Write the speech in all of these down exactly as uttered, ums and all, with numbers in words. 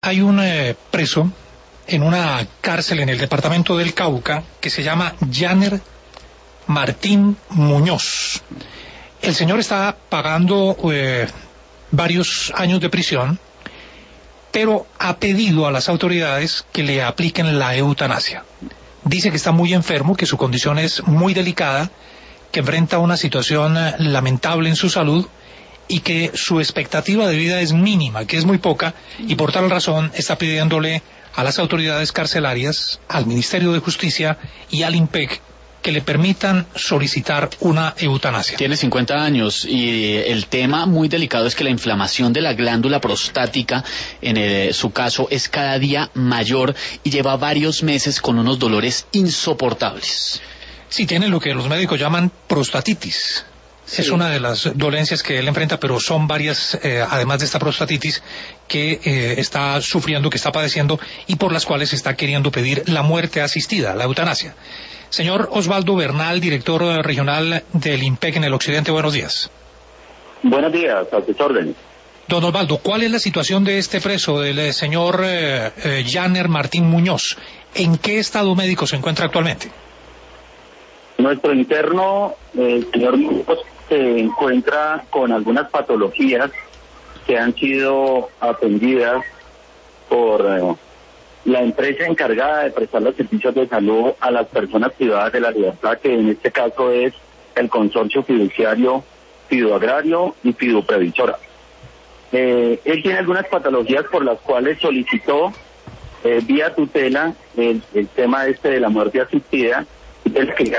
Hay un eh, preso en una cárcel en el departamento del Cauca que se llama Yanner Martín Muñoz. El señor está pagando eh, varios años de prisión, pero ha pedido a las autoridades que le apliquen la eutanasia. Dice que está muy enfermo, que su condición es muy delicada, que enfrenta una situación eh, lamentable en su salud y que su expectativa de vida es mínima, que es muy poca, y por tal razón está pidiéndole a las autoridades carcelarias, al Ministerio de Justicia y al INPEC que le permitan solicitar una eutanasia. Tiene cincuenta años y el tema muy delicado es que la inflamación de la glándula prostática, en el, su caso, es cada día mayor y lleva varios meses con unos dolores insoportables. Sí, tiene lo que los médicos llaman prostatitis. Sí. Es una de las dolencias que él enfrenta, pero son varias, eh, además de esta prostatitis, que eh, está sufriendo, que está padeciendo y por las cuales está queriendo pedir la muerte asistida, la eutanasia. Señor Osvaldo Bernal, director regional del INPEC en el occidente, buenos días. Buenos días, a tus órdenes. Don Osvaldo, ¿cuál es la situación de este preso, del eh, señor eh, eh, Yanner Martín Muñoz? ¿En qué estado médico se encuentra actualmente? Nuestro interno, el señor Muñoz, se encuentra con algunas patologías que han sido atendidas por eh, la empresa encargada de prestar los servicios de salud a las personas privadas de la libertad, que en este caso es el consorcio fiduciario Fiduagrario y Fiduprevisora. Eh, él tiene algunas patologías por las cuales solicitó eh, vía tutela el, el tema este de la muerte asistida. El que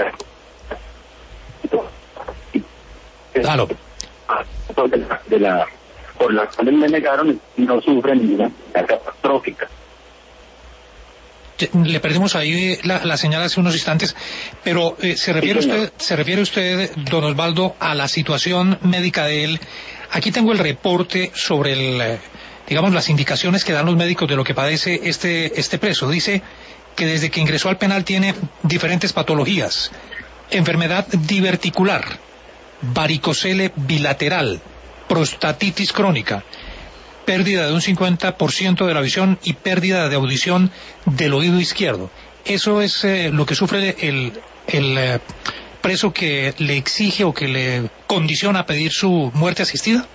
Claro. De la, de la, por la cual me negaron y no sufre ninguna catastrófica. Le perdimos ahí la, la señal hace unos instantes, pero eh, se refiere sí, usted, se refiere usted, don Osvaldo, a la situación médica de él. Aquí tengo el reporte sobre el, digamos, las indicaciones que dan los médicos de lo que padece este, este preso. Dice que desde que ingresó al penal tiene diferentes patologías: enfermedad diverticular, varicocele bilateral, prostatitis crónica, pérdida de un cincuenta por ciento de la visión y pérdida de audición del oído izquierdo. ¿Eso es eh, lo que sufre el, el eh, preso que le exige o que le condiciona a pedir su muerte asistida?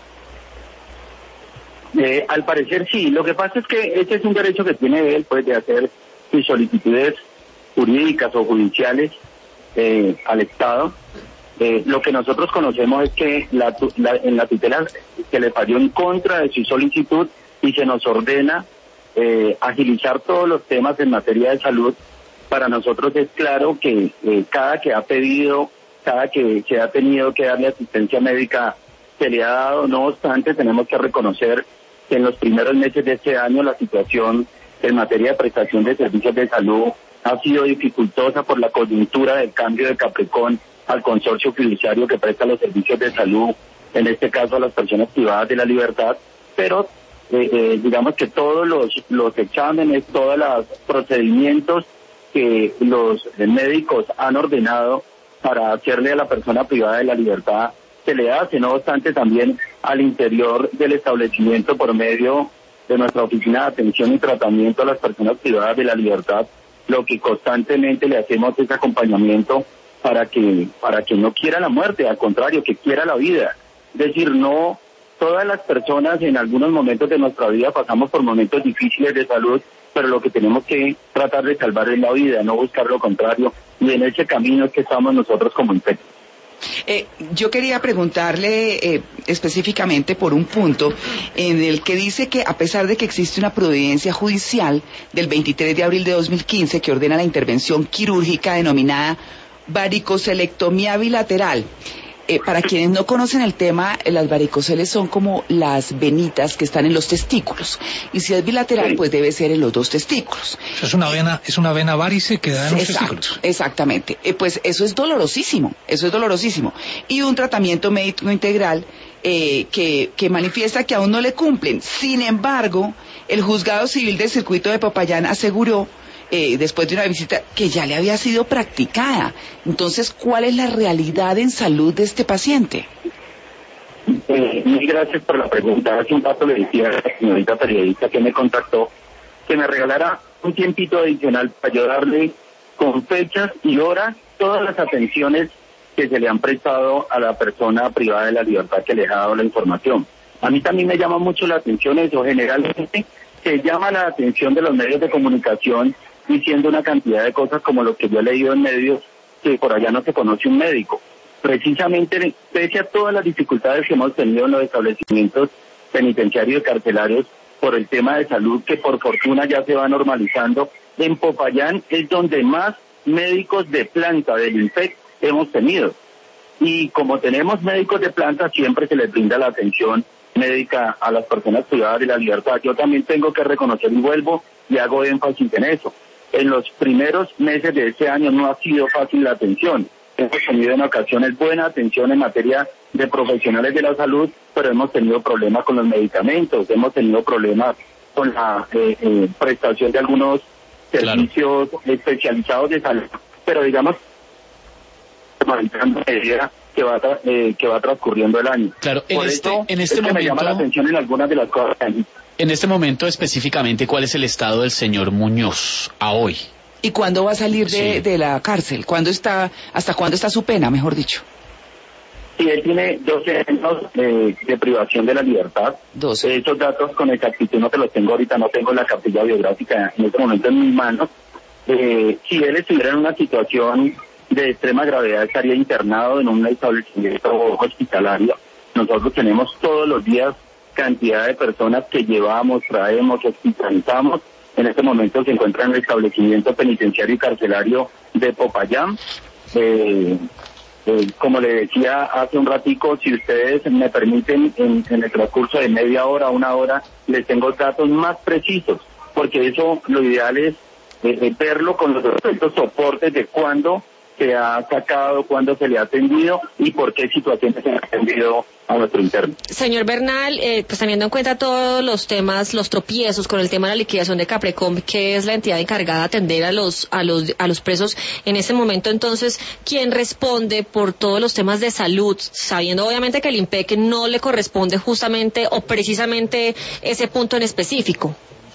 Eh, al parecer sí. Lo que pasa es que este es un derecho que tiene él, pues, de hacer sus solicitudes jurídicas o judiciales eh, al Estado. Eh, lo que nosotros conocemos es que la, la, en la tutela se le falló en contra de su solicitud y se nos ordena eh, agilizar todos los temas en materia de salud. Para nosotros es claro que eh, cada que ha pedido, cada que se ha tenido que darle asistencia médica se le ha dado. No obstante, tenemos que reconocer que en los primeros meses de este año la situación en materia de prestación de servicios de salud ha sido dificultosa por la coyuntura del cambio de Capricorn al consorcio fiduciario que presta los servicios de salud, en este caso a las personas privadas de la libertad, pero eh, eh, digamos que todos los, los exámenes, todos los procedimientos que los médicos han ordenado para hacerle a la persona privada de la libertad se le hace. No obstante, también al interior del establecimiento, por medio de nuestra oficina de atención y tratamiento a las personas privadas de la libertad, lo que constantemente le hacemos es acompañamiento para que para que no quiera la muerte, al contrario, que quiera la vida. Es decir, no todas las personas en algunos momentos de nuestra vida pasamos por momentos difíciles de salud, pero lo que tenemos que tratar de salvar es la vida, no buscar lo contrario, y en ese camino es que estamos nosotros como INPEC. Eh, yo quería preguntarle eh, específicamente por un punto en el que dice que a pesar de que existe una providencia judicial del veintitrés de abril de dos mil quince que ordena la intervención quirúrgica denominada varicocelectomía bilateral. Eh, para quienes no conocen el tema, eh, las varicoceles son como las venitas que están en los testículos. Y si es bilateral, pues debe ser en los dos testículos. Eso es una vena, es una vena varice que da en los Exacto, testículos. Exactamente. Eh, pues eso es dolorosísimo, eso es dolorosísimo. Y un tratamiento médico integral eh, que, que manifiesta que aún no le cumplen. Sin embargo, el juzgado civil del circuito de Popayán aseguró Eh, después de una visita que ya le había sido practicada. Entonces, ¿cuál es la realidad en salud de este paciente? Eh, mil gracias por la pregunta. Hace un rato le decía a la señorita periodista que me contactó que me regalara un tiempito adicional para yo darle con fechas y horas todas las atenciones que se le han prestado a la persona privada de la libertad que les ha dado la información. A mí también me llama mucho la atención eso. Generalmente se llama la atención de los medios de comunicación diciendo una cantidad de cosas como lo que yo he leído en medios, que por allá no se conoce un médico. Precisamente, pese a todas las dificultades que hemos tenido en los establecimientos penitenciarios y carcelarios por el tema de salud, que por fortuna ya se va normalizando, en Popayán es donde más médicos de planta del INPEC hemos tenido. Y como tenemos médicos de planta, siempre se les brinda la atención médica a las personas privadas de la libertad. Yo también tengo que reconocer y vuelvo y hago énfasis en eso. En los primeros meses de este año no ha sido fácil la atención. Hemos tenido en ocasiones buena atención en materia de profesionales de la salud, pero hemos tenido problemas con los medicamentos, hemos tenido problemas con la eh, eh, prestación de algunos servicios claro. especializados de salud. Pero digamos, medida que va eh, que va transcurriendo el año. Claro, en Por este, eso en este es que momento me llama la atención en algunas de las cosas. En este momento específicamente, ¿cuál es el estado del señor Muñoz a hoy? ¿Y cuándo va a salir de, sí. de la cárcel? ¿Cuándo está, hasta cuándo está su pena, mejor dicho? Sí, él tiene doce años eh, de privación de la libertad. doce. Estos datos con exactitud no te los tengo ahorita, no tengo la cartilla biográfica en este momento en mis manos. Eh, si él estuviera en una situación de extrema gravedad, estaría internado en un establecimiento hospitalario. Nosotros tenemos todos los días cantidad de personas que llevamos, traemos, hospitalizamos. En este momento se encuentra en el establecimiento penitenciario y carcelario de Popayán. Eh, eh, como le decía hace un ratico, si ustedes me permiten, en, en el transcurso de media hora, una hora, les tengo datos más precisos, porque eso lo ideal es eh, verlo con los distintos soportes de cuándo se ha sacado, cuándo se le ha atendido y por qué situaciones se ha atendido a nuestro interno. Señor Bernal, eh, pues teniendo en cuenta todos los temas, los tropiezos con el tema de la liquidación de Caprecom, que es la entidad encargada de atender a los a los a los presos en este momento, entonces, ¿quién responde por todos los temas de salud, sabiendo obviamente que el INPEC no le corresponde justamente o precisamente ese punto en específico?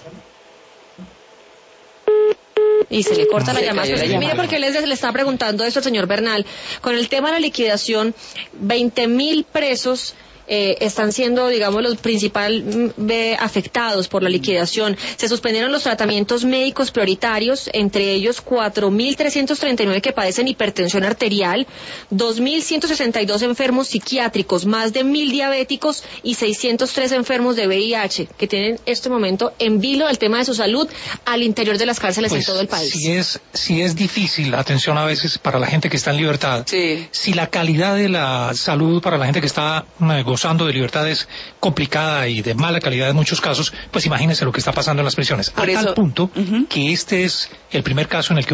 Y se le corta la llamada. Pues, mire, porque le, le está preguntando esto al señor Bernal. Con el tema de la liquidación, veinte mil presos eh, están siendo, digamos, los principales afectados por la liquidación. Se suspendieron los tratamientos médicos prioritarios, entre ellos cuatro mil trescientos treinta y nueve que padecen hipertensión arterial, dos mil ciento sesenta y dos enfermos psiquiátricos, más de mil diabéticos y seiscientos tres enfermos de V I H, que tienen en este momento en vilo el tema de su salud al interior de las cárceles pues, en todo el país. Si es, si es difícil la atención a veces para la gente que está en libertad, sí. si la calidad de la salud para la gente que está eh, gozando de libertad es complicada y de mala calidad en muchos casos, pues imagínense lo que está pasando en las prisiones. A tal punto uh-huh. que este es el primer caso en el que